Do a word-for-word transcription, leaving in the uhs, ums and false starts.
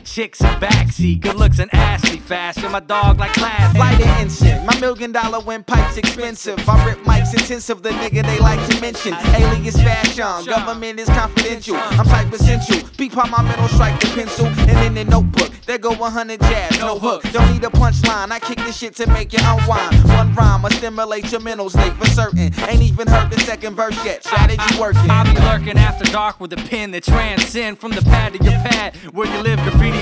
chicks in backseat, good looks and assy fast. With my dog like class. Flight of instant, my million dollar windpipe's expensive. I rip mics intensive, the nigga they like to mention. Alias fashion, government is confidential. I'm type essential, beep on my middle strike the pencil. And in the notebook, there go one hundred jabs, no hook. Don't need a punchline, I kick this shit to make you unwind. One rhyme will stimulate your mental state for certain. Ain't even heard the second verse yet, strategy working. I'll be lurking after dark with a pen that transcend from the pad to your pad. Where you live, graffiti